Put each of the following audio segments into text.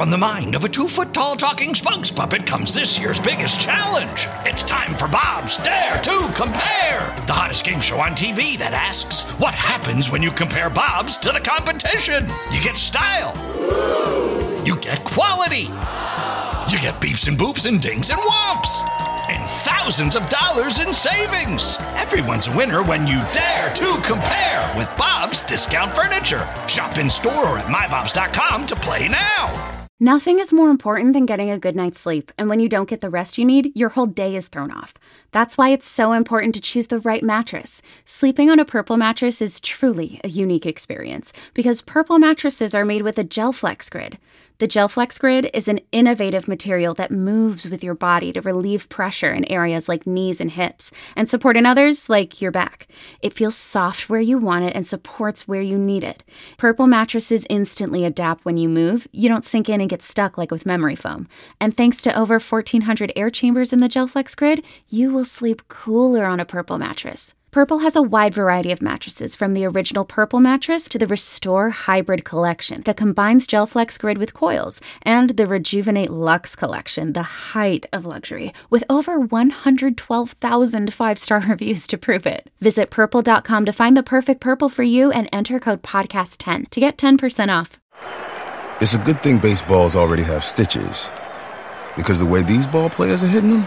From the mind of a 2-foot-tall talking spokes puppet comes this year's biggest challenge. It's time for Bob's Dare to Compare, the hottest game show on TV that asks, what happens when you compare Bob's to the competition? You get style. You get quality. You get beeps and boops and dings and whomps. And thousands of dollars in savings. Everyone's a winner when you dare to compare with Bob's Discount Furniture. Shop in store or at mybobs.com to play now. Nothing is more important than getting a good night's sleep, and when you don't get the rest you need, your whole day is thrown off. That's why it's so important to choose the right mattress. Sleeping on a Purple mattress is truly a unique experience, because Purple mattresses are made with a GelFlex Grid. The GelFlex Grid is an innovative material that moves with your body to relieve pressure in areas like knees and hips, and support in others like your back. It feels soft where you want it and supports where you need it. Purple mattresses instantly adapt when you move. You don't sink in and get stuck like with memory foam. And thanks to over 1,400 air chambers in the GelFlex Grid, you will sleep cooler on a Purple mattress. Purple has a wide variety of mattresses, from the original Purple mattress to the Restore Hybrid collection that combines GelFlex Grid with coils, and the Rejuvenate Luxe collection, the height of luxury, with over 112,000 five-star reviews to prove it. Visit Purple.com to find the perfect Purple for you and enter code PODCAST10 to get 10% off. It's a good thing baseballs already have stitches, because the way these ball players are hitting them,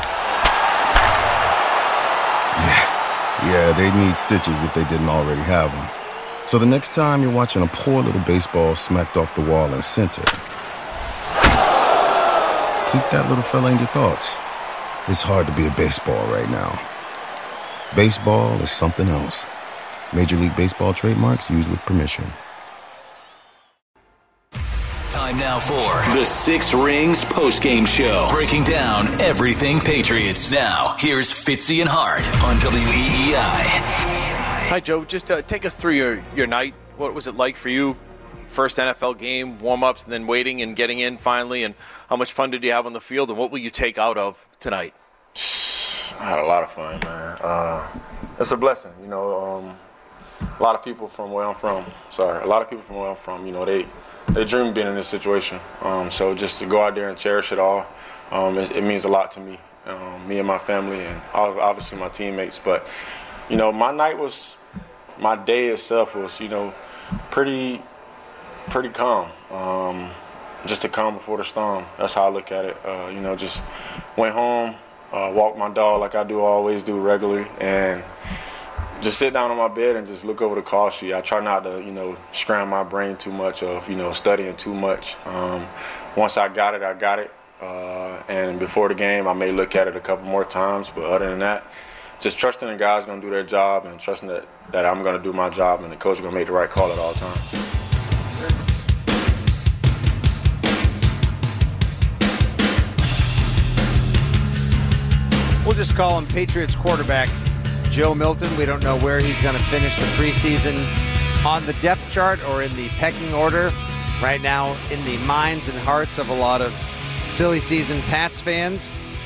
yeah, they need stitches if they didn't already have them. So the next time you're watching a poor little baseball smacked off the wall in center, keep that little fella in your thoughts. It's hard to be a baseball right now. Baseball is something else. Major League Baseball trademarks used with permission. Time now for the Six Rings postgame show, breaking down everything Patriots. Now, here's Fitzy and Hart on WEEI. Hi, Joe. Just take us through your night. What was it like for you? First NFL game, warm-ups, and then waiting and getting in finally, and how much fun did you have on the field, and what will you take out of tonight? I had a lot of fun, man. It's a blessing, you know. A lot of people from where I'm from, you know, they dream being in this situation. So just to go out there and cherish it all, it means a lot to me, me and my family, and obviously my teammates. But, you know, my day itself was, you know, pretty calm. Just a calm before the storm. That's how I look at it. You know, just went home, walked my dog like I always do regularly, and just sit down on my bed and just look over the call sheet. I try not to, you know, scram my brain too much of, you know, studying too much. Once I got it, I got it. And before the game, I may look at it a couple more times. But other than that, just trusting the guys going to do their job and trusting that I'm going to do my job and the coach is going to make the right call at all times. We'll just call him Patriots quarterback Joe Milton. We don't know where he's going to finish the preseason on the depth chart or in the pecking order. Right now, in the minds and hearts of a lot of silly season Pats fans,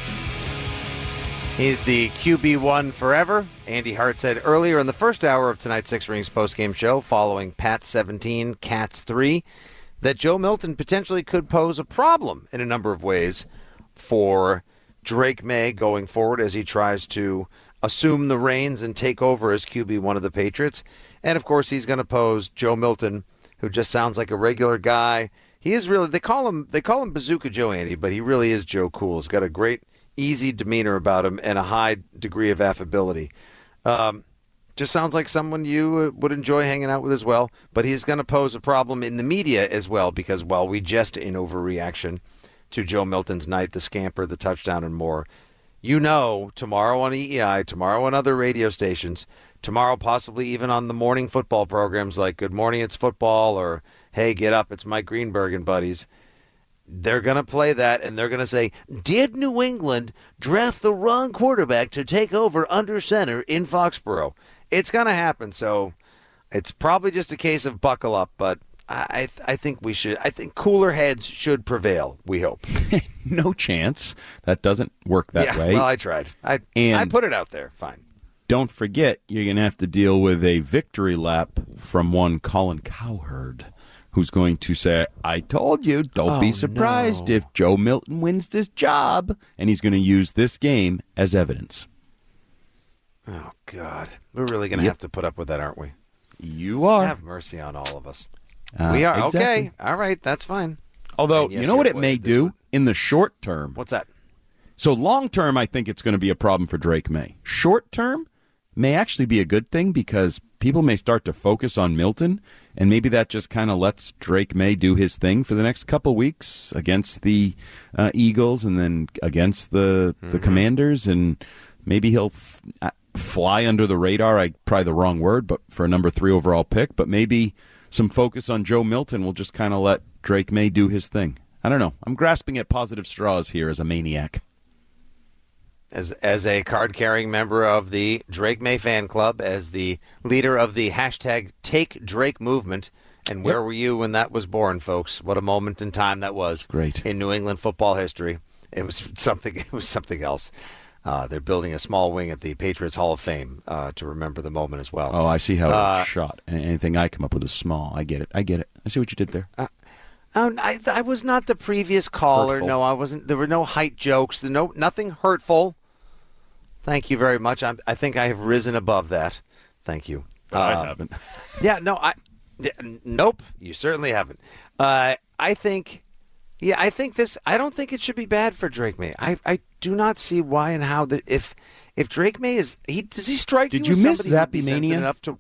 he's the QB1 forever. Andy Hart said earlier in the first hour of tonight's Six Rings postgame show, following Pats 17, Cats 3, that Joe Milton potentially could pose a problem in a number of ways for Drake May going forward as he tries to assume the reins and take over as QB1 of the Patriots. And, of course, he's going to pose Joe Milton, who just sounds like a regular guy. He is really, they call him Bazooka Joe, Andy, but he really is Joe Cool. He's got a great, easy demeanor about him and a high degree of affability. Just sounds like someone you would enjoy hanging out with as well. But he's going to pose a problem in the media as well, because while we jest in overreaction to Joe Milton's night, the scamper, the touchdown, and more, you know, tomorrow on EEI, tomorrow on other radio stations, tomorrow possibly even on the morning football programs like Good Morning, It's Football, or Hey, Get Up, It's Mike Greenberg and Buddies, they're going to play that and they're going to say, did New England draft the wrong quarterback to take over under center in Foxborough? It's going to happen, so it's probably just a case of buckle up, but I think we should. I think cooler heads should prevail, we hope. No chance. That doesn't work that way. Well, I tried. I put it out there. Fine. Don't forget, you're going to have to deal with a victory lap from one Colin Cowherd, who's going to say, I told you, don't be surprised if Joe Milton wins this job. And he's going to use this game as evidence. Oh, God. We're really going to have to put up with that, aren't we? You are. Have mercy on all of us. We are. Exactly. Okay. All right. That's fine. Although, you know what it may do in the short term? What's that? So long term, I think it's going to be a problem for Drake May. Short term may actually be a good thing because people may start to focus on Milton, and maybe that just kind of lets Drake May do his thing for the next couple weeks against the Eagles and then against the Commanders, and maybe he'll fly under the radar. Probably the wrong word, but for a number 3 overall pick. But maybe some focus on Joe Milton will just kind of let Drake May do his thing. I don't know. I'm grasping at positive straws here as a maniac. As a card-carrying member of the Drake May fan club, as the leader of the hashtag Take Drake movement, and where were you when that was born, folks? What a moment in time that was. Great. In New England football history. It was something else. They're building a small wing at the Patriots Hall of Fame to remember the moment as well. Oh, I see how it was shot. Anything I come up with is small. I get it. I see what you did there. I was not the previous caller. Hurtful. No, I wasn't. There were no height jokes. Nothing hurtful. Thank you very much. I think I have risen above that. Thank you. I haven't. Yeah, no, nope, you certainly haven't. I think this. I don't think it should be bad for Drake May. I do not see why and how that if Drake May does he strike you? Did you miss Zappy Mania? Enough to,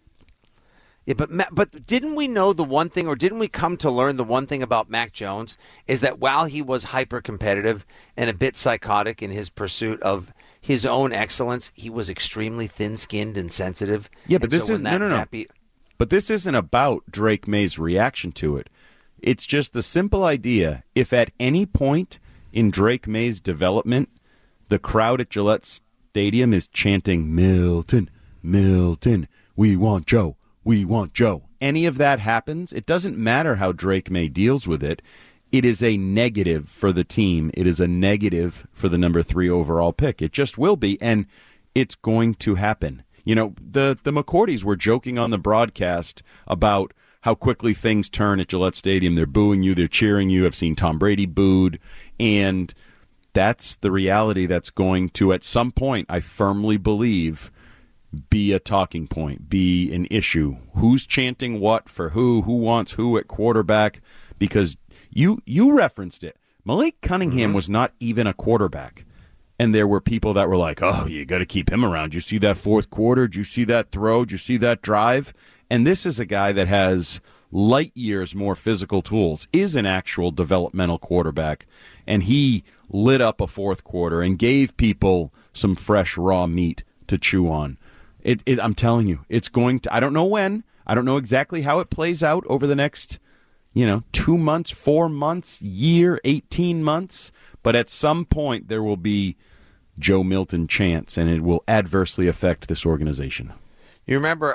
yeah, but didn't we know the one thing, or didn't we come to learn the one thing about Mac Jones is that while he was hyper competitive and a bit psychotic in his pursuit of his own excellence, he was extremely thin-skinned and sensitive. Yeah, but this is no. But this isn't about Drake May's reaction to it. It's just the simple idea: if at any point in Drake May's development, the crowd at Gillette Stadium is chanting "Milton, Milton, we want Joe, we want Joe." Any of that happens, it doesn't matter how Drake May deals with it. It is a negative for the team. It is a negative for the number 3 overall pick. It just will be, and it's going to happen. You know, the McCourtys were joking on the broadcast about how quickly things turn at Gillette Stadium. They're booing you. They're cheering you. I've seen Tom Brady booed. And that's the reality that's going to, at some point, I firmly believe, be a talking point, be an issue. Who's chanting what for who wants who at quarterback? Because you referenced it. Malik Cunningham was not even a quarterback. And there were people that were like, oh, you got to keep him around. Did you see that fourth quarter? Did you see that throw? Did you see that drive? And this is a guy that has light years more physical tools, is an actual developmental quarterback. And he lit up a fourth quarter and gave people some fresh, raw meat to chew on. I'm telling you, it's going to – I don't know when. I don't know exactly how it plays out over the next – 2 months, 4 months, year, 18 months. But at some point there will be Joe Milton chants, and it will adversely affect this organization. You remember,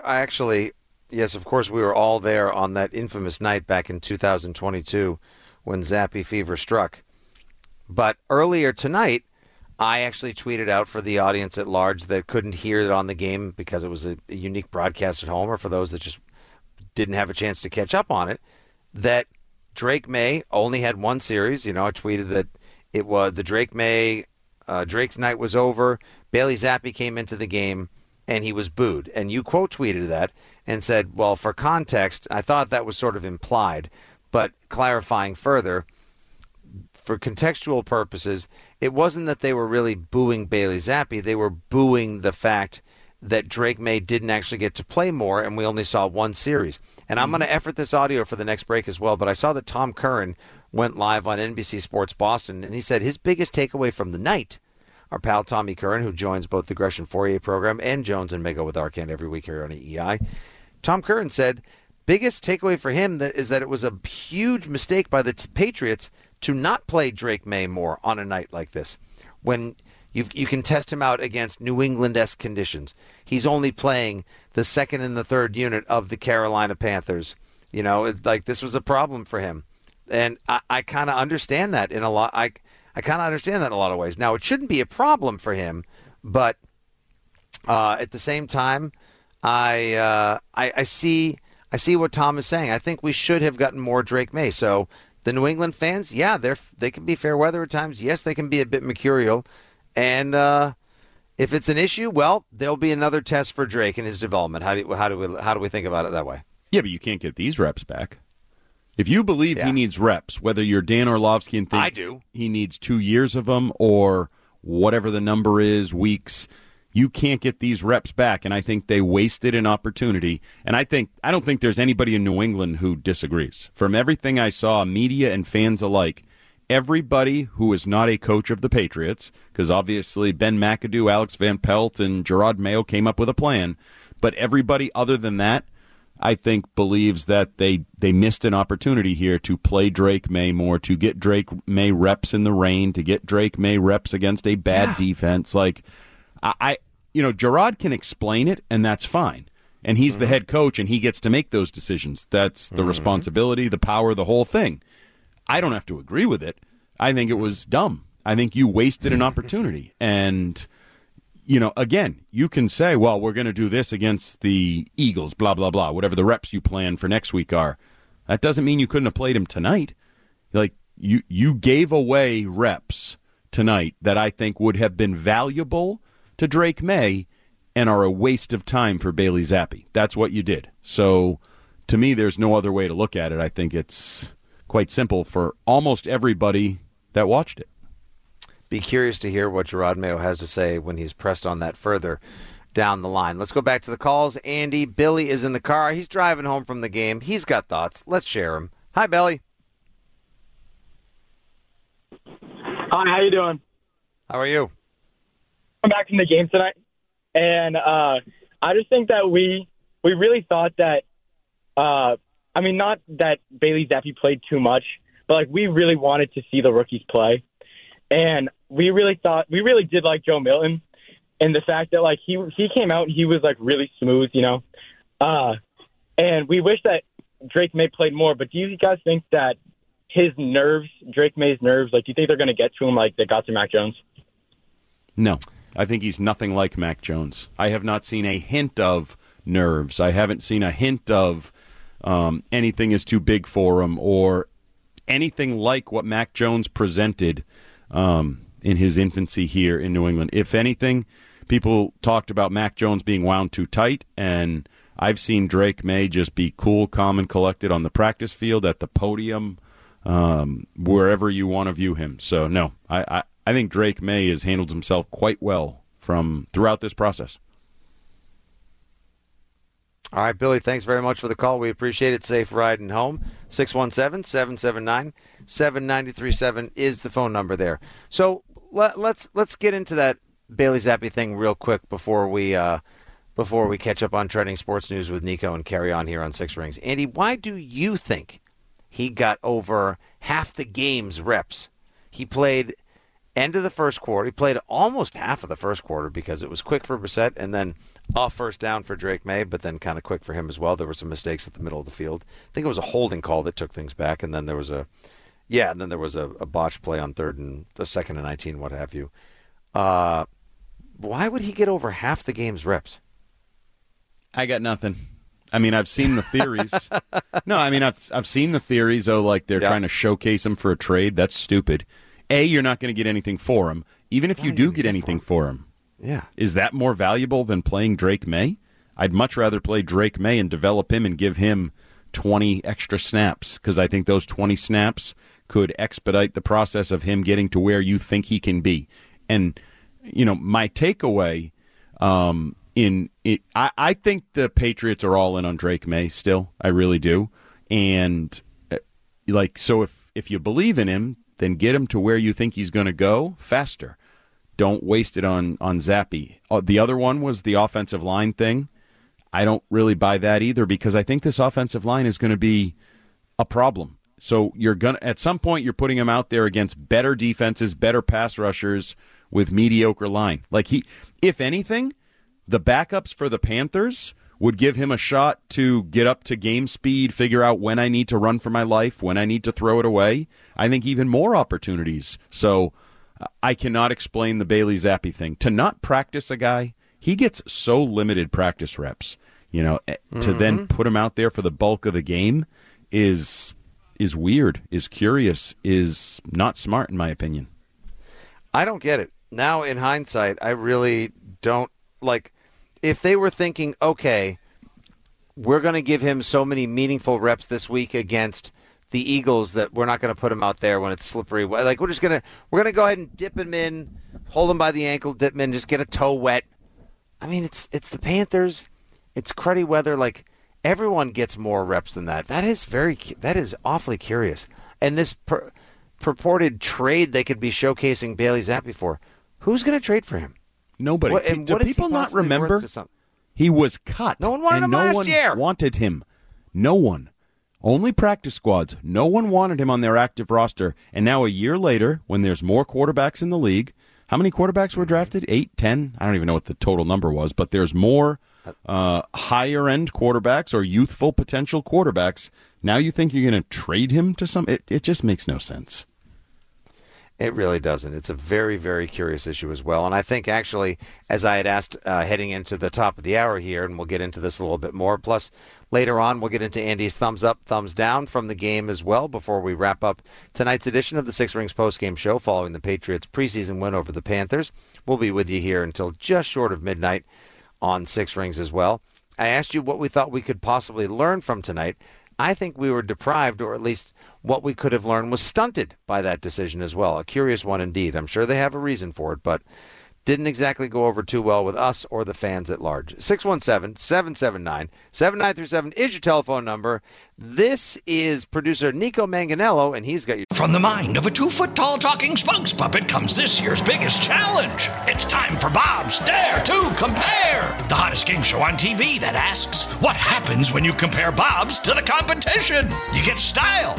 yes, of course, we were all there on that infamous night back in 2022 when Zappy fever struck. But earlier tonight, I actually tweeted out for the audience at large that couldn't hear it on the game because it was a unique broadcast at home, or for those that just didn't have a chance to catch up on it, that Drake May only had one series. I tweeted that it was the Drake May, Drake's night was over. Bailey Zappe came into the game and he was booed. And you quote tweeted that and said, well, for context, I thought that was sort of implied, but clarifying further, for contextual purposes, it wasn't that they were really booing Bailey Zappe. They were booing the fact that Drake May didn't actually get to play more, and we only saw one series. And I'm going to effort this audio for the next break as well, but I saw that Tom Curran went live on NBC Sports Boston, and he said his biggest takeaway from the night, our pal Tommy Curran, who joins both the Gresham Fourier program and Jones and Mego with Arcand every week here on EEI, Tom Curran said biggest takeaway for him is that it was a huge mistake by the Patriots to not play Drake May more on a night like this. When you can test him out against New England-esque conditions. He's only playing the second and the third unit of the Carolina Panthers. This was a problem for him. And I kind of understand that in a lot. I kind of understand that in a lot of ways. Now, it shouldn't be a problem for him, but at the same time, I I see what Tom is saying. I think we should have gotten more Drake May. So the New England fans, yeah, they can be fair weather at times. Yes, they can be a bit mercurial. And if it's an issue, well, there'll be another test for Drake and his development. How do we think about it that way? Yeah, but you can't get these reps back. If you believe he needs reps, whether you're Dan Orlovsky and think he needs 2 years of them or whatever the number is, weeks, you can't get these reps back. And I think they wasted an opportunity. And I don't think there's anybody in New England who disagrees. From everything I saw, media and fans alike, everybody who is not a coach of the Patriots, because obviously Ben McAdoo, Alex Van Pelt, and Gerard Mayo came up with a plan, but everybody other than that, I think, believes that they missed an opportunity here to play Drake May more, to get Drake May reps in the rain, to get Drake May reps against a bad defense. Like, Gerard can explain it, and that's fine. And he's the head coach, and he gets to make those decisions. That's the responsibility, the power, the whole thing. I don't have to agree with it. I think it was dumb. I think you wasted an opportunity. And, again, you can say, well, we're going to do this against the Eagles, blah, blah, blah, whatever the reps you plan for next week are. That doesn't mean you couldn't have played him tonight. Like, you gave away reps tonight that I think would have been valuable to Drake May and are a waste of time for Bailey Zappi. That's what you did. So, to me, there's no other way to look at it. I think it's quite simple for almost everybody that watched it. Be curious to hear what Gerard Mayo has to say when he's pressed on that further down the line. Let's go back to the calls. Andy, Billy is in the car. He's driving home from the game. He's got thoughts. Let's share them. Hi, Billy. Hi, how you doing? How are you? I'm back from the game tonight, and I just think that we really thought that, not that Bailey Zappi played too much, but we really wanted to see the rookies play. And we really did like Joe Milton, and the fact that he came out and he was really smooth, and we wish that Drake May played more. But do you guys think that his nerves, Drake May's nerves, do you think they're going to get to him like they got to Mac Jones? No, I think he's nothing like Mac Jones. I have not seen a hint of nerves. I haven't seen a hint of anything is too big for him or anything like what Mac Jones presented in his infancy here in New England. If anything, people talked about Mac Jones being wound too tight, and I've seen Drake May just be cool, calm, and collected on the practice field, at the podium, wherever you want to view him. So, no, I think Drake May has handled himself quite well throughout this process. All right, Billy, thanks very much for the call. We appreciate it. Safe riding home. 617-779-7937 is the phone number there. So let's get into that Bailey Zappi thing real quick before we catch up on trending sports news with Nico and carry on here on Six Rings. Andy, why do you think he got over half the game's reps? He played end of the first quarter. He played almost half of the first quarter because it was quick for Brissett and then a first down for Drake May, but then kind of quick for him as well. There were some mistakes at the middle of the field. I think it was a holding call that took things back, and then there was a botched play on second and 19, what have you. Why would he get over half the game's reps? I got nothing. I've seen the theories. No, I've seen the theories. They're trying to showcase him for a trade. That's stupid. You're not going to get anything for him. Even if you do get anything for him. Yeah. Is that more valuable than playing Drake May? I'd much rather play Drake May and develop him and give him 20 extra snaps, because I think those 20 snaps could expedite the process of him getting to where you think he can be. And, my takeaway I think the Patriots are all in on Drake May still. I really do. And, so if you believe in him, then get him to where you think he's going to go faster. Don't waste it on Zappi. The other one was the offensive line thing. I don't really buy that either, because I think this offensive line is going to be a problem. So at some point you're putting him out there against better defenses, better pass rushers with mediocre line. If anything, the backups for the Panthers would give him a shot to get up to game speed, figure out when I need to run for my life, when I need to throw it away. I think even more opportunities. So I cannot explain the Bailey Zappi thing. To not practice a guy, he gets so limited practice reps. To then put him out there for the bulk of the game is weird, is curious, is not smart in my opinion. I don't get it. Now, in hindsight, I really don't if they were thinking, okay, we're going to give him so many meaningful reps this week against the Eagles that we're not going to put him out there when it's slippery. We're going to go ahead and dip him in, hold him by the ankle, dip him in, just get a toe wet. I mean, it's the Panthers. It's cruddy weather. Everyone gets more reps than that. That is awfully curious. And this purported trade they could be showcasing Bailey Zappi for, who's going to trade for him? Nobody. Do people not remember? He was cut. No one wanted him last year. No one wanted him. No one. Only practice squads. No one wanted him on their active roster. And now a year later, when there's more quarterbacks in the league, how many quarterbacks were drafted? 8, 10? I don't even know what the total number was, but there's more higher-end quarterbacks or youthful potential quarterbacks. Now you think you're going to trade him to some? It just makes no sense. It really doesn't. It's a very, very curious issue as well. And I think actually, as I had asked heading into the top of the hour here, and we'll get into this a little bit more, plus later on we'll get into Andy's thumbs up, thumbs down from the game as well before we wrap up tonight's edition of the Six Rings postgame show following the Patriots' preseason win over the Panthers. We'll be with you here until just short of midnight on Six Rings as well. I asked you what we thought we could possibly learn from tonight. I think we were deprived, or at least what we could have learned was stunted by that decision as well. A curious one indeed. I'm sure they have a reason for it, but didn't exactly go over too well with us or the fans at large. 617-779-7937 is your telephone number. This is producer Nico Manganello, and he's got you. From the mind of a 2-foot-tall talking spokes puppet comes this year's biggest challenge. It's time for Bob's Dare to Compare, the hottest game show on TV that asks, what happens when you compare Bob's to the competition? You get style.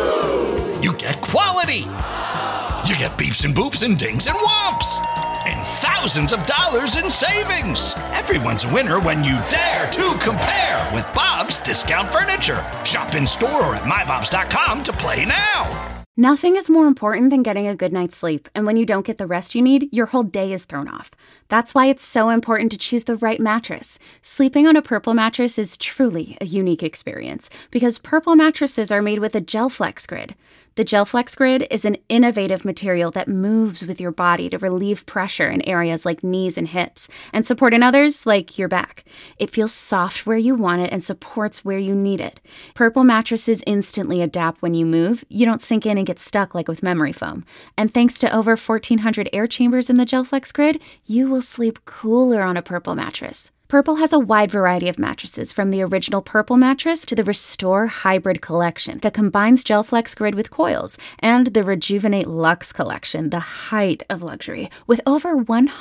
You get quality. You get beeps and boops and dings and whomps. And thousands of dollars in savings. Everyone's a winner when you dare to compare with Bob's Discount Furniture. Shop in store or at mybobs.com to play now. Nothing is more important than getting a good night's sleep, and when you don't get the rest you need, your whole day is thrown off. That's why it's so important to choose the right mattress. Sleeping on a Purple mattress is truly a unique experience, because Purple mattresses are made with a GelFlex Grid. The GelFlex Grid is an innovative material that moves with your body to relieve pressure in areas like knees and hips, and support in others like your back. It feels soft where you want it and supports where you need it. Purple mattresses instantly adapt when you move. You don't sink in and get stuck like with memory foam. And thanks to over 1,400 air chambers in the GelFlex Grid, you will sleep cooler on a Purple mattress. Purple has a wide variety of mattresses, from the original Purple mattress to the Restore Hybrid collection that combines GelFlex Grid with coils, and the Rejuvenate Luxe collection, the height of luxury, with over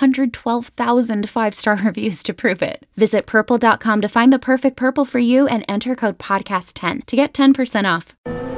112,000 five-star reviews to prove it. Visit Purple.com to find the perfect Purple for you and enter code podcast10 to get 10% off.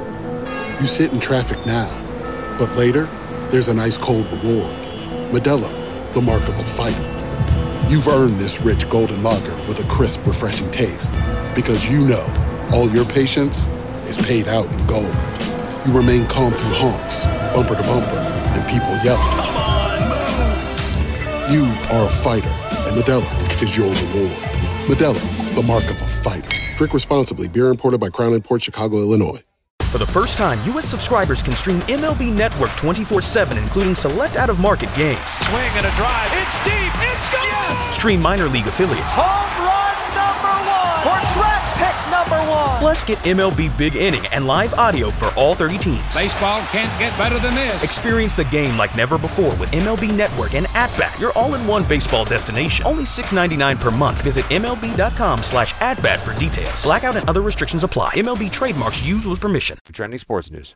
You sit in traffic now, but later, there's an ice-cold reward. Modelo, the mark of a fighter. You've earned this rich golden lager with a crisp, refreshing taste. Because you know, all your patience is paid out in gold. You remain calm through honks, bumper to bumper, and people yelling. Come on, move! You are a fighter, and Modelo is your reward. Modelo, the mark of a fighter. Drink responsibly. Beer imported by Crown Imports, Chicago, Illinois. For the first time, U.S. subscribers can stream MLB Network 24/7, including select out-of-market games. Swing and a drive. It's deep. It's gone. Yes! Stream minor league affiliates. Home run #1 or draft pick #1. Plus, get MLB Big Inning and live audio for all 30 teams. Baseball can't get better than this. Experience the game like never before with MLB Network and @Bat, your all-in-one baseball destination. Only $6.99 per month. Visit MLB.com/@Bat for details. Blackout and other restrictions apply. MLB trademarks used with permission. Trending sports news.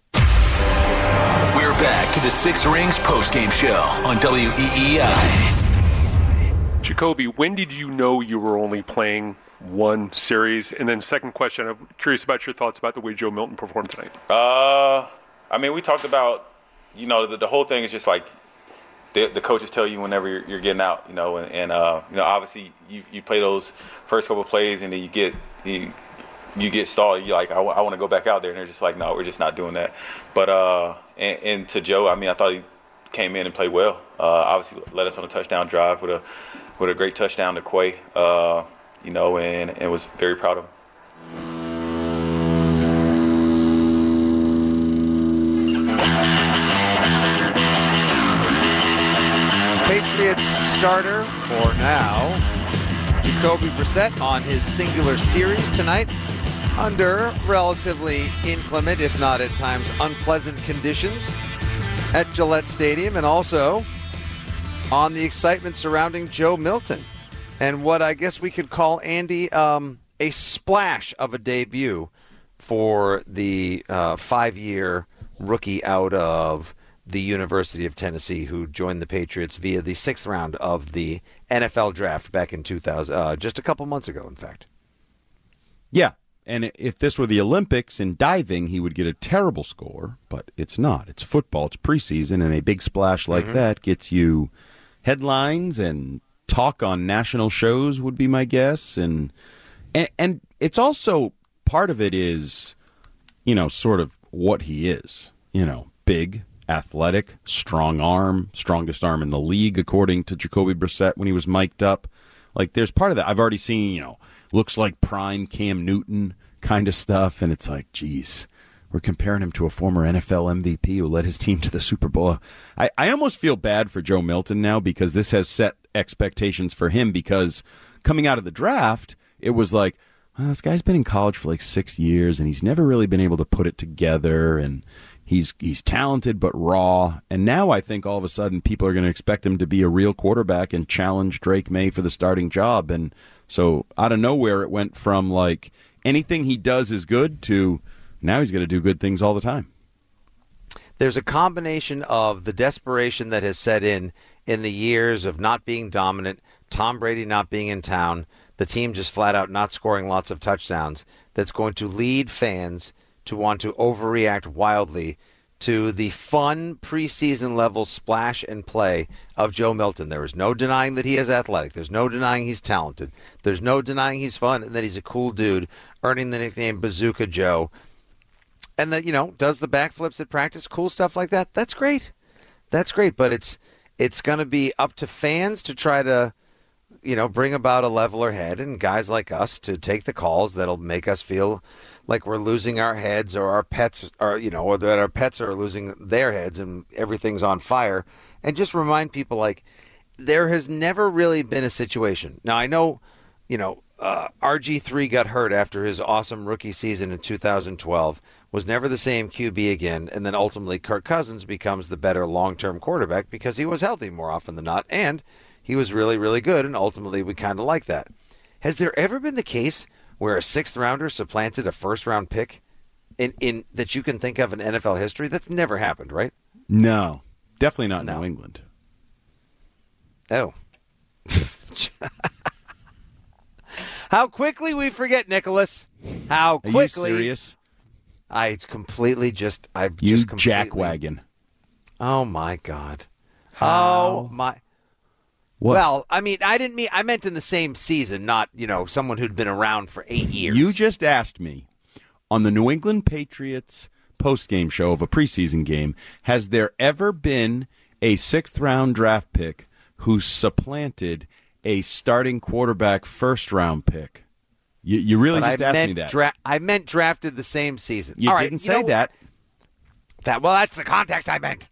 We're back to the Six Rings postgame show on WEEI. Jacoby, when did you know you were only playing one series? And then second question, I'm curious about your thoughts about the way Joe Milton performed tonight. I mean, we talked about, the whole thing is just like the coaches tell you whenever you're getting out, and obviously you play those first couple of plays and then you get stalled. You're like, I want to go back out there. And they're just like, no, we're just not doing that. But, and to Joe, I mean, I thought he came in and played well. Obviously led us on a touchdown drive with a great touchdown to Quay. and was very proud of him. Patriots starter for now, Jacoby Brissett, on his singular series tonight under relatively inclement, if not at times unpleasant conditions at Gillette Stadium, and also on the excitement surrounding Joe Milton and what I guess we could call, Andy, a splash of a debut for the 5-year rookie out of the University of Tennessee, who joined the Patriots via the 6th round of the NFL draft back in 2000, just a couple months ago, in fact. Yeah, and if this were the Olympics in diving, he would get a terrible score, but it's not. It's football. It's preseason, and a big splash like that gets you headlines and talk on national shows, would be my guess. And it's also, part of it is, sort of what he is. Big, athletic, strong arm, strongest arm in the league, according to Jacoby Brissett when he was mic'd up. Like, there's part of that. I've already seen, looks like prime Cam Newton kind of stuff, and it's like, geez, we're comparing him to a former NFL MVP who led his team to the Super Bowl. I almost feel bad for Joe Milton now, because this has set expectations for him, because coming out of the draft, it was like, well, this guy's been in college for like 6 years, and he's never really been able to put it together, and he's talented but raw. And now I think all of a sudden people are going to expect him to be a real quarterback and challenge Drake May for the starting job. And so out of nowhere, it went from like anything he does is good to now he's going to do good things all the time. There's a combination of the desperation that has set in the years of not being dominant, Tom Brady not being in town, the team just flat out not scoring lots of touchdowns, that's going to lead fans to want to overreact wildly to the fun preseason level splash and play of Joe Milton. There is no denying that he is athletic. There's no denying he's talented. There's no denying he's fun and that he's a cool dude, earning the nickname Bazooka Joe. And that, does the backflips at practice, cool stuff like that. That's great. That's great. But it's going to be up to fans to try to, bring about a leveler head, and guys like us to take the calls that'll make us feel like we're losing our heads, or our pets are, or that our pets are losing their heads and everything's on fire. And just remind people, like, there has never really been a situation. Now, I know, RG3 got hurt after his awesome rookie season in 2012, was never the same QB again, and then ultimately Kirk Cousins becomes the better long-term quarterback because he was healthy more often than not, and he was really, really good, and ultimately we kind of like that. Has there ever been the case where a 6th rounder supplanted a 1st-round pick in that you can think of in NFL history? That's never happened, right? No, definitely not New England. Oh. How quickly we forget, Nicholas. How quickly. Are you serious? You jackwagon. Oh, my God. How? Oh, my. What? Well, I meant in the same season, not, someone who'd been around for 8 years. You just asked me on the New England Patriots post-game show of a preseason game, has there ever been a 6th-round draft pick who supplanted a starting quarterback 1st-round pick? You really just asked me that. I meant drafted the same season. You didn't say that. Well, that's the context I meant.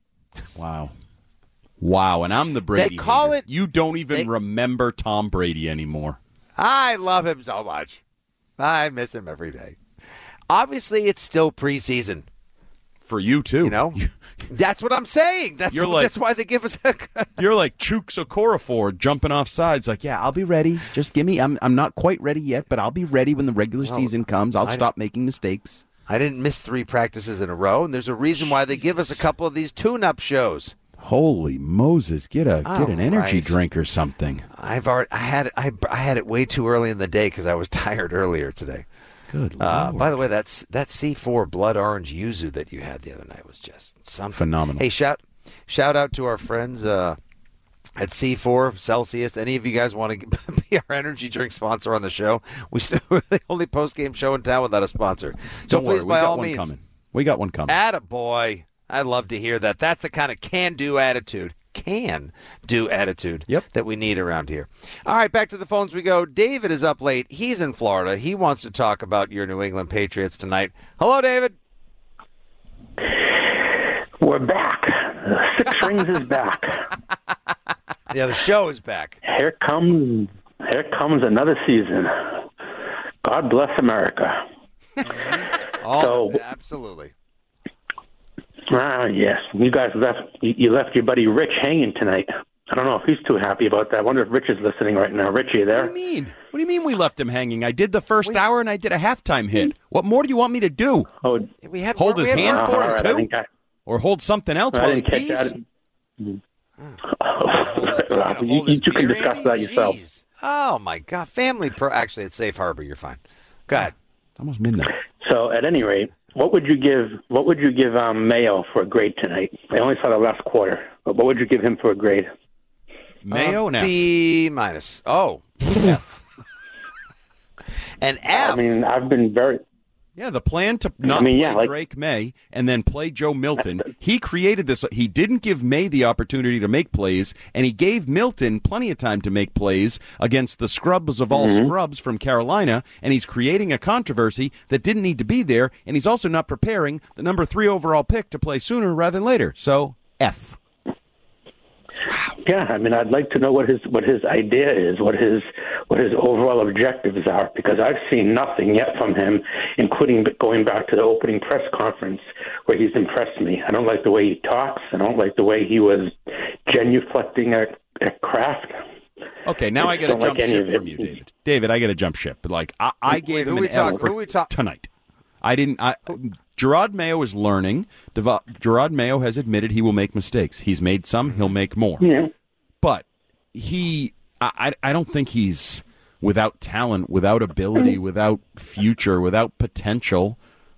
Wow, and I'm the Brady. They call hater. You don't even remember Tom Brady anymore. I love him so much. I miss him every day. Obviously, it's still preseason. For you, too. That's what I'm saying. That's why they give us a... You're like Chooks Okorafor jumping off sides. Like, yeah, I'll be ready. Just give me... I'm not quite ready yet, but I'll be ready when the regular season comes. I'll stop making mistakes. I didn't miss 3 practices in a row, and there's a reason why they give us a couple of these tune-up shows. Holy Moses! Get an energy drink or something. I had it way too early in the day because I was tired earlier today. Good Lord. By the way, that C4 blood orange yuzu that you had the other night was just something phenomenal. Hey, shout out to our friends at C4 Celsius. Any of you guys want to be our energy drink sponsor on the show? We're the only post game show in town without a sponsor. So Don't please, worry, by all means, we got one coming. Attaboy. I love to hear that. That's the kind of can-do attitude. can do attitude that we need around here. All right, back to the phones we go. David is up late. He's in Florida. He wants to talk about your New England Patriots tonight. Hello, David. We're back. Six Rings is back. Yeah, the show is back. Here comes another season. God bless America. Absolutely. Yes, you guys left your buddy Rich hanging tonight. I don't know if he's too happy about that. I wonder if Rich is listening right now. Rich, are you there? What do you mean? What do you mean we left him hanging? I did the first hour and I did a halftime hit. What more do you want me to do? Oh, hold his hand for it too, or hold something else while he pees? You can discuss that yourself. Oh my God, actually, it's Safe Harbor. You're fine. Go ahead. It's almost midnight. So, at any rate, what would you give Mayo for a grade tonight? I only saw the last quarter, but what would you give him for a grade? Mayo now B minus. Oh, F. An F. I mean, I've been very. Yeah, the plan to not play Drake May and then play Joe Milton. He created this. He didn't give May the opportunity to make plays, and he gave Milton plenty of time to make plays against the scrubs of all scrubs from Carolina, and he's creating a controversy that didn't need to be there, and he's also not preparing the number 3 overall pick to play sooner rather than later. So, F. Yeah, I mean, I'd like to know what his idea is, what his overall objectives are, because I've seen nothing yet from him, including going back to the opening press conference where he's impressed me. I don't like the way he talks. I don't like the way he was genuflecting at Kraft. Okay, now I get a jump ship from you, David. David, I get a jump ship. Like I gave him an F for tonight. I didn't. Gerard Mayo is learning. Gerard Mayo has admitted he will make mistakes. He's made some. He'll make more. Yeah. But I don't think he's without talent, without ability, without future, without potential.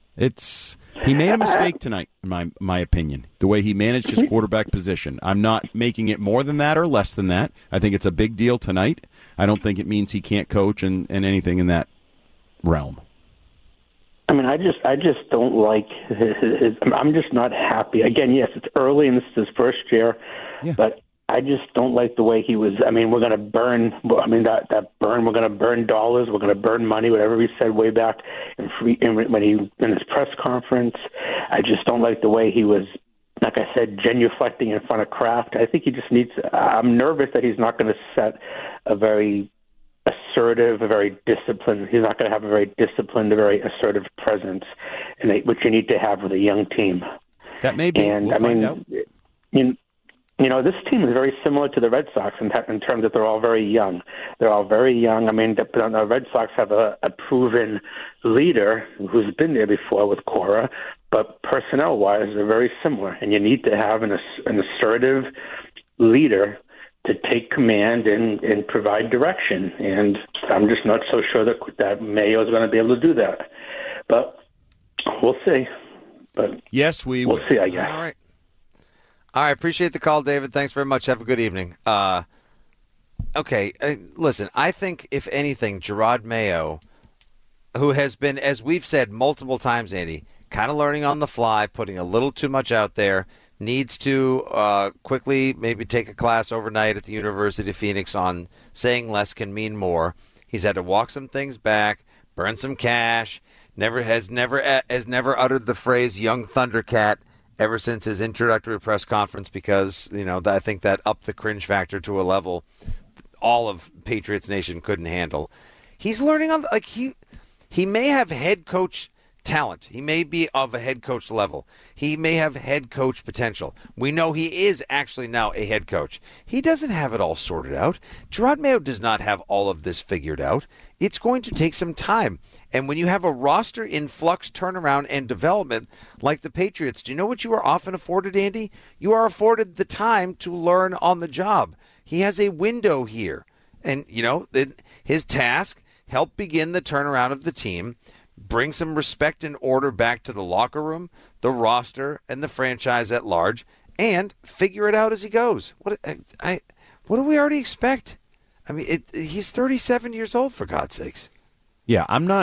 He made a mistake tonight, in my opinion, the way he managed his quarterback position. I'm not making it more than that or less than that. I think it's a big deal tonight. I don't think it means he can't coach and anything in that realm. I mean, I just don't like his. I'm just not happy. Again, yes, it's early and this is his first year, but I just don't like the way he was. I mean, we're going to burn. I mean, that burn. We're going to burn dollars. We're going to burn money. Whatever he said way back in his press conference. I just don't like the way he was. Like I said, genuflecting in front of Kraft. I think he just needs. I'm nervous that he's not going to set a very assertive, a very disciplined. He's not going to have a very disciplined, a very assertive presence, which you need to have with a young team. That may be. And we'll find out. You know, this team is very similar to the Red Sox in terms that they're all very young. They're all very young. I mean, the Red Sox have a proven leader who's been there before with Cora, but personnel-wise, they're very similar. And you need to have an assertive leader to take command and provide direction. And I'm just not so sure that Mayo is going to be able to do that. But we'll see. But yes, we'll see, I guess. All right. I appreciate the call, David. Thanks very much. Have a good evening. Okay, listen, I think, if anything, Gerard Mayo, who has been, as we've said multiple times, Andy, kind of learning on the fly, putting a little too much out there, needs to quickly maybe take a class overnight at the University of Phoenix on saying less can mean more. He's had to walk some things back, burn some cash, has never uttered the phrase young Thundercat ever since his introductory press conference, because, you know, I think that upped the cringe factor to a level all of Patriots Nation couldn't handle. He's learning on, like, he may have head coach talent. He may be of a head coach level. He may have head coach potential. We know he is actually now a head coach. He doesn't have it all sorted out. Gerard Mayo does not have all of this figured out. It's going to take some time. And when you have a roster in flux, turnaround, and development like the Patriots, do you know what you are often afforded, Andy? You are afforded the time to learn on the job. He has a window here. And, you know, his task, help begin the turnaround of the team, bring some respect and order back to the locker room, the roster, and the franchise at large, and figure it out as he goes. What do we already expect? I mean, he's 37 years old, for God's sakes. Yeah, I'm not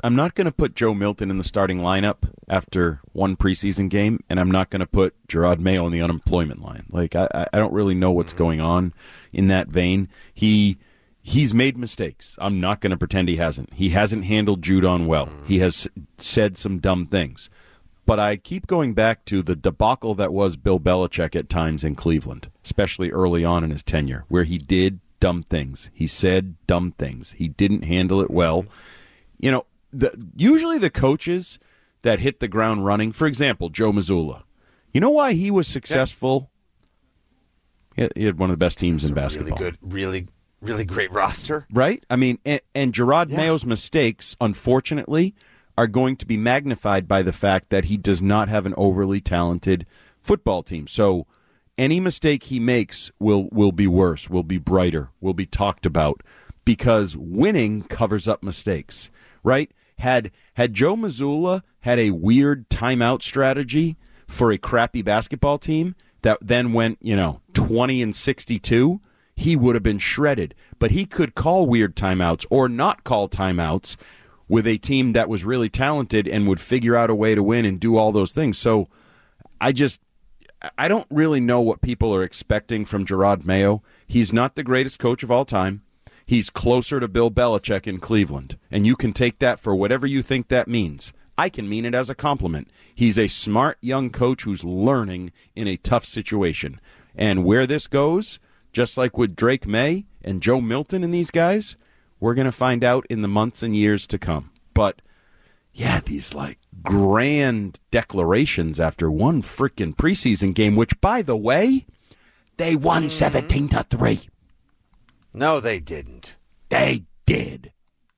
to put Joe Milton in the starting lineup after one preseason game, and I'm not going to put Gerard Mayo on the unemployment line. Like I don't really know what's going on in that vein. He's made mistakes. I'm not going to pretend he hasn't. He hasn't handled Judon well. He has said some dumb things. But I keep going back to the debacle that was Bill Belichick at times in Cleveland, especially early on in his tenure, where he did dumb things. He said dumb things. He didn't handle it well. You know, usually the coaches that hit the ground running, for example, Joe Mazzulla, you know why he was successful? He had one of the best teams in basketball. Really great roster. Right? I mean, and Gerard Mayo's mistakes, unfortunately, are going to be magnified by the fact that he does not have an overly talented football team. So any mistake he makes will be worse, will be brighter, will be talked about, because winning covers up mistakes, right? Had Joe Mazzulla had a weird timeout strategy for a crappy basketball team that then went, 20-62, he would have been shredded. But he could call weird timeouts or not call timeouts with a team that was really talented and would figure out a way to win and do all those things. So I don't really know what people are expecting from Gerard Mayo. He's not the greatest coach of all time. He's closer to Bill Belichick in Cleveland, and you can take that for whatever you think that means. I can mean it as a compliment. He's a smart young coach who's learning in a tough situation. And where this goes, just like with Drake May and Joe Milton and these guys, we're going to find out in the months and years to come. But, yeah, these, grand declarations after one freaking preseason game, which, by the way, they won 17-3. No, they didn't. They did.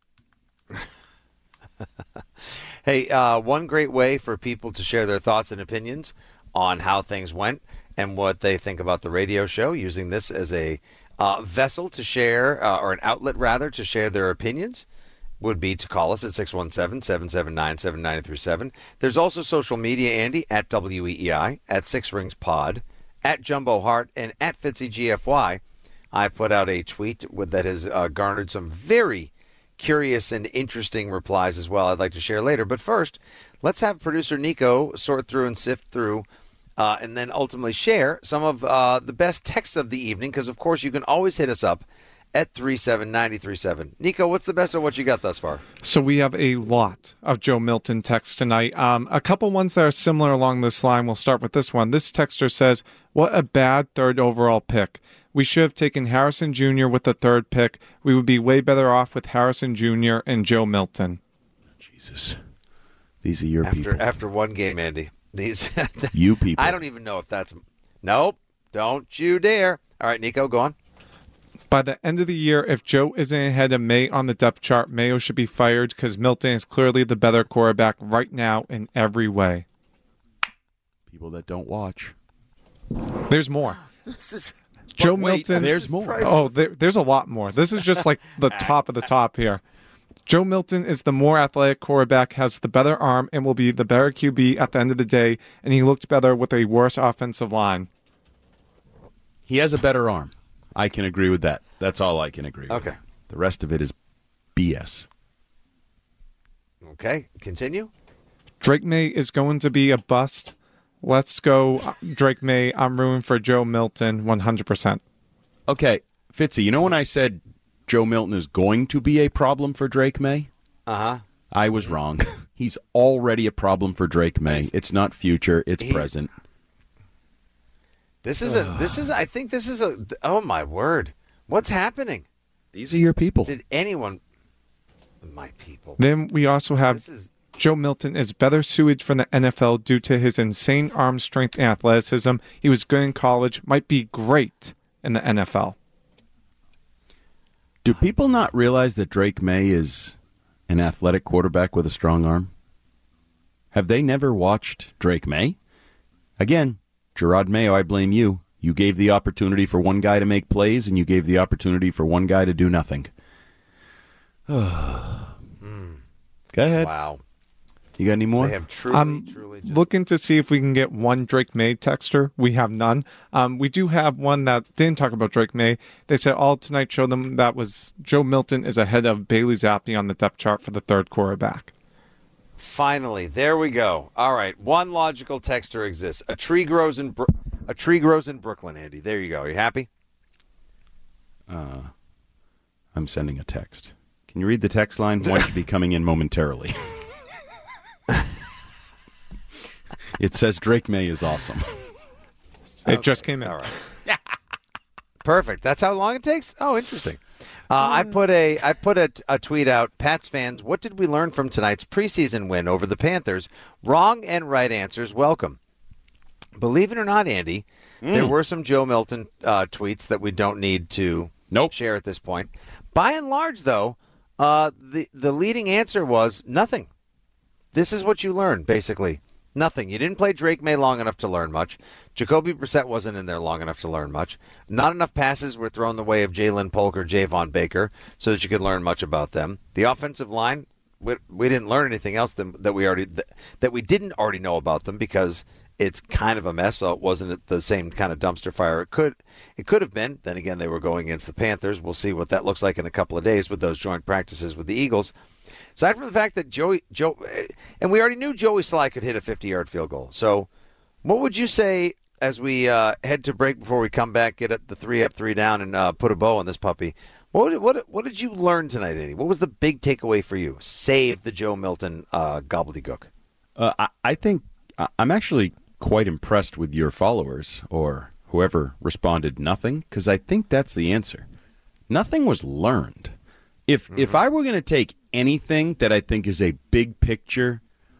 Hey, one great way for people to share their thoughts and opinions on how things went and what they think about the radio show, using this as a vessel to share, or an outlet, rather, to share their opinions, would be to call us at 617-779-7937. There's also social media, Andy, at WEEI, at 6RingsPod, at Jumbo Hart, and at FitzyGFY. I put out a tweet that has garnered some very curious and interesting replies as well I'd like to share later. But first, let's have producer Nico sort through and sift through and then ultimately share some of the best texts of the evening, because, of course, you can always hit us up at 37937. Nico, what's the best of what you got thus far? So we have a lot of Joe Milton texts tonight. A couple ones that are similar along this line. We'll start with this one. This texter says, what a bad third overall pick. We should have taken Harrison Jr. with the third pick. We would be way better off with Harrison Jr. and Joe Milton. Jesus. These are your people. After one game, Andy. These you people. I don't even know if that's... Nope. Don't you dare. All right, Nico, go on. By the end of the year, if Joe isn't ahead of May on the depth chart, Mayo should be fired because Milton is clearly the better quarterback right now in every way. People that don't watch. There's more. This is... Joe Milton. There's more. Oh, there's a lot more. This is just like the top of the top here. Joe Milton is the more athletic quarterback, has the better arm, and will be the better QB at the end of the day, and he looked better with a worse offensive line. He has a better arm. I can agree with that. That's all I can agree with. Okay. The rest of it is BS. Okay, continue. Drake May is going to be a bust. Let's go, Drake May. I'm rooting for Joe Milton 100%. Okay, Fitzy, you know when I said Joe Milton is going to be a problem for Drake May? Uh-huh. I was wrong. He's already a problem for Drake May. It's not future, it's present. I think this is a, oh my word. What's happening? These are your people. Did anyone, my people. Then we also have Joe Milton is better suited for the NFL due to his insane arm strength and athleticism. He was good in college, might be great in the NFL. Do people not realize that Drake May is an athletic quarterback with a strong arm? Have they never watched Drake May? Again, Gerard Mayo, I blame you. You gave the opportunity for one guy to make plays, and you gave the opportunity for one guy to do nothing. Go ahead. Wow. You got any more? They have truly just... looking to see if we can get one Drake May texter. We have none. We do have one that didn't talk about Drake May. They said all tonight showed them that was Joe Milton is ahead of Bailey Zappi on the depth chart for the third quarterback. Finally, there we go. All right, one logical texter exists. A tree grows in Brooklyn, Andy. There you go. Are you happy? I'm sending a text. Can you read the text line? One should be coming in momentarily. It says Drake May is awesome. It just came in. All right. Perfect. That's how long it takes? Oh, interesting. I put a tweet out. Pats fans, what did we learn from tonight's preseason win over the Panthers? Wrong and right answers welcome. Believe it or not, Andy, there were some Joe Milton tweets that we don't need to share at this point. By and large, though, the leading answer was nothing. This is what you learn, basically. Nothing. You didn't play Drake May long enough to learn much. Jacoby Brissett wasn't in there long enough to learn much. Not enough passes were thrown the way of Jalen Polk or Javon Baker so that you could learn much about them. The offensive line, we didn't learn anything else that we didn't already know about them because it's kind of a mess. Well, it wasn't the same kind of dumpster fire it could have been. Then again, they were going against the Panthers. We'll see what that looks like in a couple of days with those joint practices with the Eagles. Aside from the fact that Joe, and we already knew Joey Sly could hit a 50-yard field goal. So what would you say as we head to break before we come back, get at the 3 up, 3 down, and put a bow on this puppy? What did you learn tonight, Eddie? What was the big takeaway for you? Save the Joe Milton gobbledygook. I think I'm actually quite impressed with your followers or whoever responded nothing, because I think that's the answer. Nothing was learned. If I were going to take anything that I think is a big picture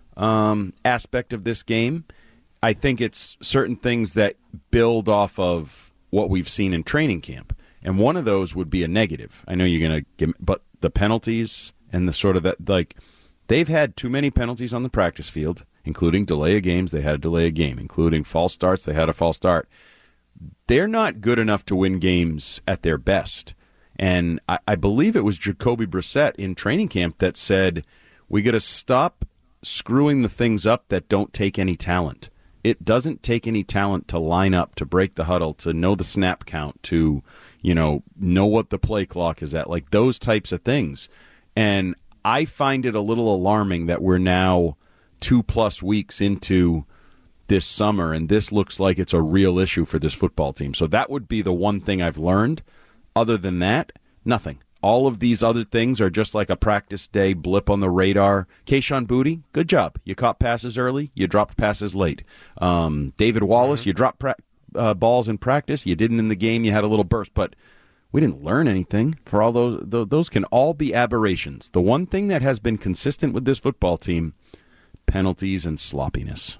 aspect of this game, I think it's certain things that build off of what we've seen in training camp. And one of those would be a negative. I know you're going to give, but the penalties and the sort of that, like, they've had too many penalties on the practice field, including delay of games. They had a delay of game, including false starts. They had a false start. They're not good enough to win games at their best. And I believe it was Jacoby Brissett in training camp that said, we got to stop screwing the things up that don't take any talent. It doesn't take any talent to line up, to break the huddle, to know the snap count, to, know what the play clock is at, like those types of things. And I find it a little alarming that we're now 2+ weeks into this summer, and this looks like it's a real issue for this football team. So that would be the one thing I've learned. Other than that, nothing. All of these other things are just like a practice day blip on the radar. Kayshon Boutte, good job. You caught passes early. You dropped passes late. David Wallace, you dropped balls in practice. You didn't in the game. You had a little burst. But we didn't learn anything. For all those can all be aberrations. The one thing that has been consistent with this football team, penalties and sloppiness.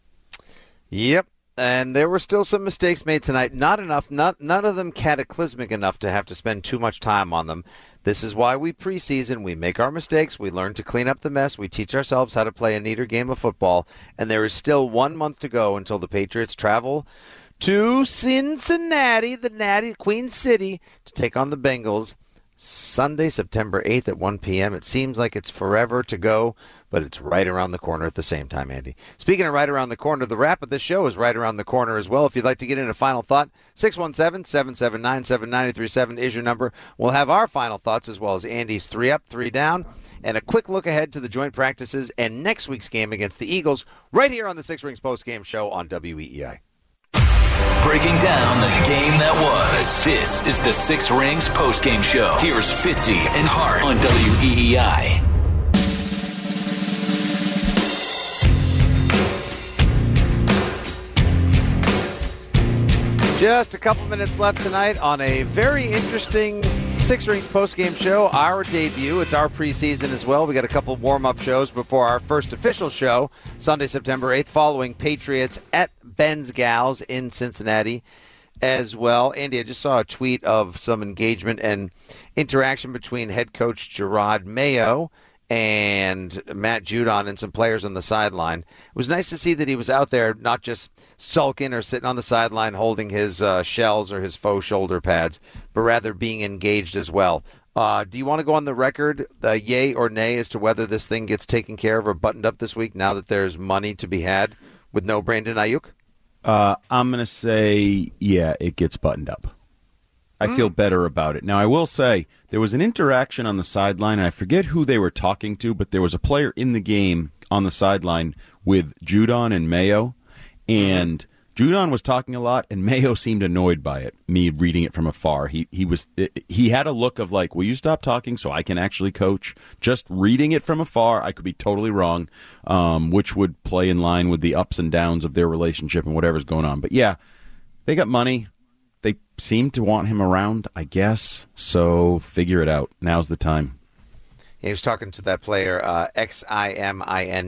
Yep. And there were still some mistakes made tonight. Not enough, none of them cataclysmic enough to have to spend too much time on them. This is why we preseason. We make our mistakes. We learn to clean up the mess. We teach ourselves how to play a neater game of football. And there is still 1 month to go until the Patriots travel to Cincinnati, the Natty Queen City, to take on the Bengals Sunday, September 8th at 1 p.m. It seems like it's forever to go, but it's right around the corner at the same time, Andy. Speaking of right around the corner, the wrap of this show is right around the corner as well. If you'd like to get in a final thought, 617-779-7937 is your number. We'll have our final thoughts as well as Andy's 3 up, 3 down, and a quick look ahead to the joint practices and next week's game against the Eagles right here on the Six Rings postgame show on WEEI. Breaking down the game that was. This is the Six Rings postgame show. Here's Fitzy and Hart on WEEI. Just a couple minutes left tonight on a very interesting Six Rings postgame show, our debut. It's our preseason as well. We got a couple warm-up shows before our first official show, Sunday, September 8th, following Patriots at Ben's Gals in Cincinnati as well. Andy, I just saw a tweet of some engagement and interaction between head coach Gerard Mayo and Matt Judon and some players on the sideline. It was nice to see that he was out there, not just sulking or sitting on the sideline holding his shells or his faux shoulder pads, but rather being engaged as well. Do you want to go on the record, yay or nay, as to whether this thing gets taken care of or buttoned up this week now that there's money to be had with no Brandon Ayuk? I'm going to say, yeah, it gets buttoned up. I feel better about it. Now, I will say there was an interaction on the sideline, and I forget who they were talking to, but there was a player in the game on the sideline with Judon and Mayo, and Judon was talking a lot, and Mayo seemed annoyed by it, me reading it from afar. He had a look of like, will you stop talking so I can actually coach? Just reading it from afar, I could be totally wrong, which would play in line with the ups and downs of their relationship and whatever's going on. But yeah, they got money. They seem to want him around, I guess, so figure it out. Now's the time. He was talking to that player, Ximines,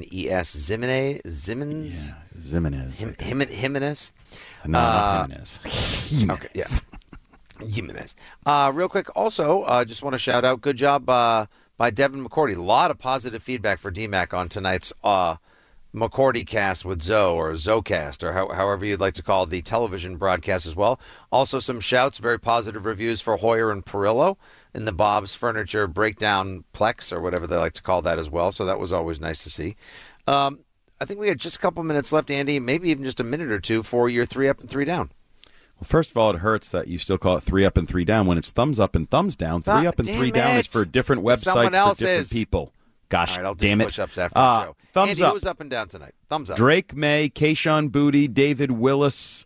Zimmons? Yeah, Jimenez. Jimenez? No, not Jimenez. Okay, yeah. Jimenez. Real quick, also, just want to shout out, good job by Devin McCourty. A lot of positive feedback for DMAC on tonight's McCourty cast with Zoe, or Zocast, or however you'd like to call the television broadcast as well. Also some shouts, very positive reviews for Hoyer and Perillo in the Bob's Furniture Breakdown Plex, or whatever they like to call that as well. So that was always nice to see. I think we had just a couple minutes left, Andy, maybe even just a minute or two for your 3 up and 3 down. Well, first of all, it hurts that you still call it 3 up and 3 down when it's thumbs up and thumbs down. 3 up and 3 down is for different websites for different people. Gosh, all right, I'll damn do it. Push-ups after the show. Thumbs Andy, up. who was up and down tonight? Thumbs up. Drake May, Kayshawn Booty, David Wallace,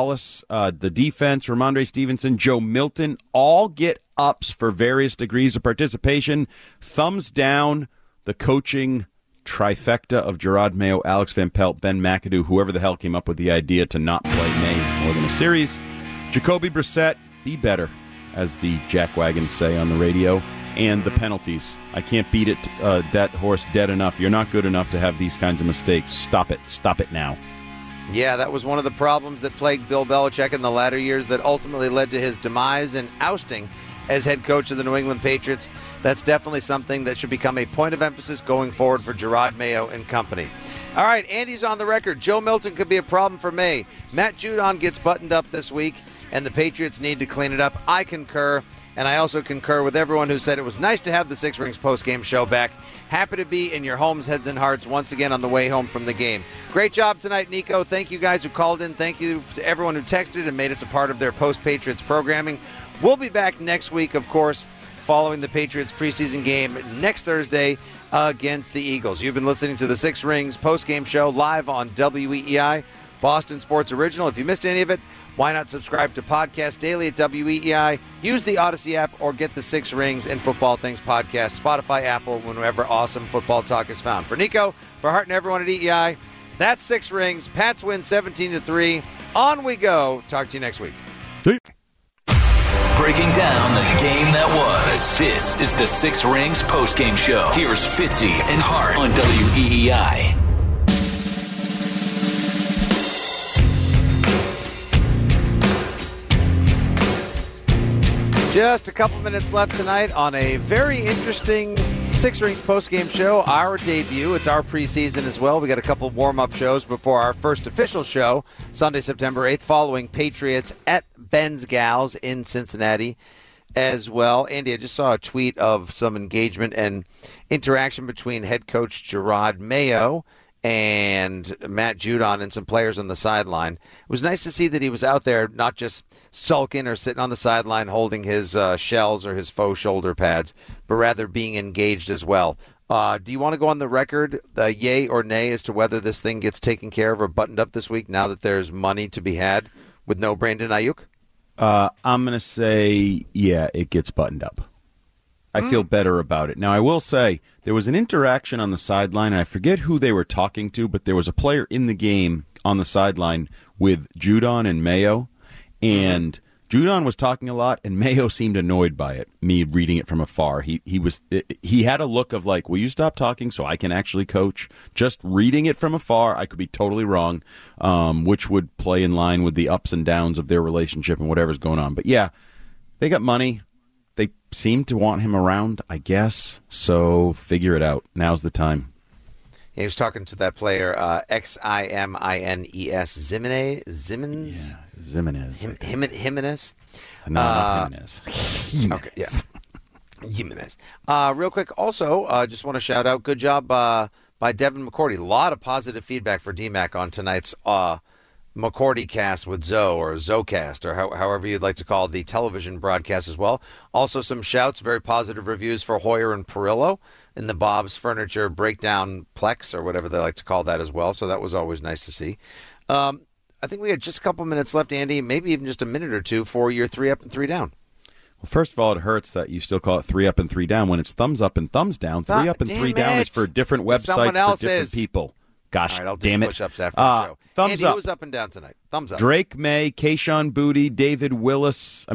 the defense, Ramondre Stevenson, Joe Milton, all get ups for various degrees of participation. Thumbs down, the coaching trifecta of Gerard Mayo, Alex Van Pelt, Ben McAdoo, whoever the hell came up with the idea to not play May more than a series. Jacoby Brissett, be better, as the jackwagons say on the radio. And the penalties. I can't beat it, that horse dead enough. You're not good enough to have these kinds of mistakes. Stop it. Stop it now. Yeah, that was one of the problems that plagued Bill Belichick in the latter years that ultimately led to his demise and ousting as head coach of the New England Patriots. That's definitely something that should become a point of emphasis going forward for Gerard Mayo and company. All right, Andy's on the record. Joe Milton could be a problem for May. Matt Judon gets buttoned up this week, and the Patriots need to clean it up. I concur. And I also concur with everyone who said it was nice to have the Six Rings postgame show back. Happy to be in your homes, heads, and hearts once again on the way home from the game. Great job tonight, Nico. Thank you guys who called in. Thank you to everyone who texted and made us a part of their post-Patriots programming. We'll be back next week, of course, following the Patriots preseason game next Thursday against the Eagles. You've been listening to the Six Rings postgame show live on WEEI, Boston Sports Original. If you missed any of it, why not subscribe to Podcast Daily at WEEI, use the Odyssey app, or get the Six Rings and Football Things podcast, Spotify, Apple, whenever awesome football talk is found. For Nico, for Hart and everyone at EEI, that's Six Rings. Pats win 17-3. On we go. Talk to you next week. Breaking down the game that was. This is the Six Rings postgame show. Here's Fitzy and Hart on WEEI. Just a couple minutes left tonight on a very interesting Six Rings postgame show, our debut. It's our preseason as well. We got a couple warm-up shows before our first official show, Sunday, September 8th, following Patriots at Ben's Gals in Cincinnati as well. Andy, I just saw a tweet of some engagement and interaction between head coach Gerard Mayo and Matt Judon and some players on the sideline. It was nice to see that he was out there, not just sulking or sitting on the sideline holding his shells or his faux shoulder pads, but rather being engaged as well. Do you want to go on the record, yay or nay, as to whether this thing gets taken care of or buttoned up this week now that there's money to be had with no Brandon Ayuk? I'm going to say, yeah, it gets buttoned up. I feel better about it. Now, I will say there was an interaction on the sideline, and I forget who they were talking to, but there was a player in the game on the sideline with Judon and Mayo, and Judon was talking a lot, and Mayo seemed annoyed by it, me reading it from afar. He had a look of like, will you stop talking so I can actually coach? Just reading it from afar, I could be totally wrong, which would play in line with the ups and downs of their relationship and whatever's going on. But yeah, they got money. They seem to want him around, I guess, so figure it out. Now's the time. He was talking to that player, Ximines, Zimmons? Yeah, Jimenez. Jimenez? No, not Jimenez. Okay, yeah. Jimenez. Real quick, also, just want to shout out, good job by Devin McCourty. A lot of positive feedback for DMAC on tonight's McCourty cast with Zoe or Zocast or however you'd like to call the television broadcast as well. Also some shouts, very positive reviews for Hoyer and Perillo in the Bob's Furniture Breakdown Plex or whatever they like to call that as well. So that was always nice to see. I think we had just a couple minutes left, Andy, maybe even just a minute or two for your 3 up and 3 down. Well, first of all, it hurts that you still call it 3 up and 3 down when it's thumbs up and thumbs down. 3 up and 3 down is for different websites for different people. Gosh, all right, I'll damn do it. push-ups after the show. Thumbs Andy, up. who was up and down tonight? Thumbs up. Drake May, Keyshawn Boutte, David Wallace,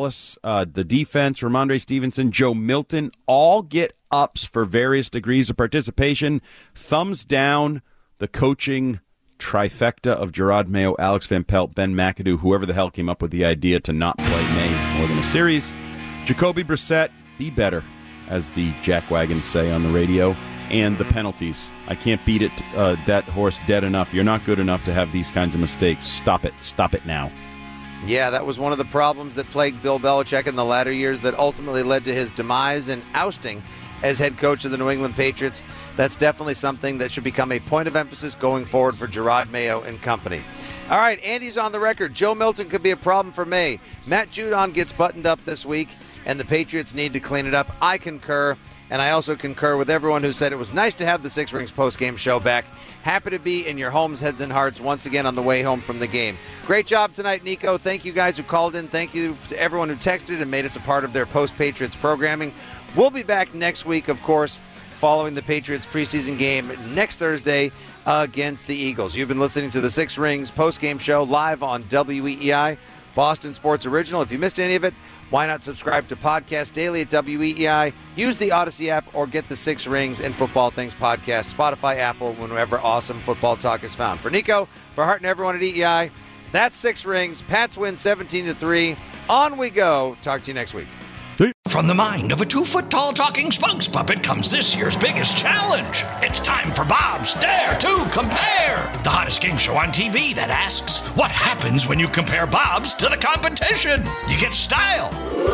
the defense, Ramondre Stevenson, Joe Milton, all get ups for various degrees of participation. Thumbs down, the coaching trifecta of Gerard Mayo, Alex Van Pelt, Ben McAdoo, whoever the hell came up with the idea to not play May more than a series. Jacoby Brissett, be better, as the jackwagons say on the radio. And the penalties. I can't beat it, that horse dead enough. You're not good enough to have these kinds of mistakes. Stop it. Stop it now. Yeah, that was one of the problems that plagued Bill Belichick in the latter years that ultimately led to his demise and ousting as head coach of the New England Patriots. That's definitely something that should become a point of emphasis going forward for Gerard Mayo and company. All right, Andy's on the record. Joe Milton could be a problem for May. Matt Judon gets buttoned up this week, and the Patriots need to clean it up. I concur. And I also concur with everyone who said it was nice to have the Six Rings postgame show back. Happy to be in your homes, heads, and hearts once again on the way home from the game. Great job tonight, Nico. Thank you guys who called in. Thank you to everyone who texted and made us a part of their post-Patriots programming. We'll be back next week, of course, following the Patriots preseason game next Thursday against the Eagles. You've been listening to the Six Rings postgame show live on WEEI, Boston Sports Original. If you missed any of it, why not subscribe to Podcast Daily at WEEI, use the Odyssey app, or get the Six Rings and Football Things podcast, Spotify, Apple, whenever awesome football talk is found. For Nico, for Hart and everyone at EEI, that's Six Rings. Pats win 17-3. On we go. Talk to you next week. From the mind of a 2-foot-tall talking spokes puppet comes this year's biggest challenge. It's time for Bob's Dare to Compare, the hottest game show on TV that asks, what happens when you compare Bob's to the competition? You get style.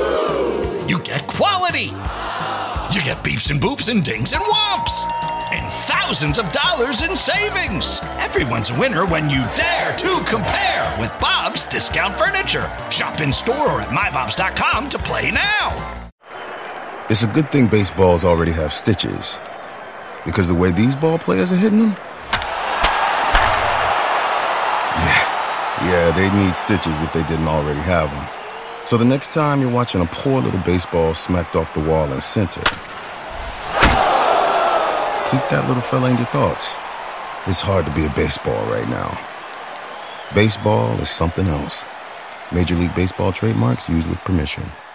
You get quality. You get beeps and boops and dings and whomps. And thousands of dollars in savings. Everyone's a winner when you dare to compare with Bob's Discount Furniture. Shop in store or at mybobs.com to play now. It's a good thing baseballs already have stitches. Because the way these ball players are hitting them? Yeah, they'd need stitches if they didn't already have them. So the next time you're watching a poor little baseball smacked off the wall in center, keep that little fella in your thoughts. It's hard to be a baseball right now. Baseball is something else. Major League Baseball trademarks used with permission.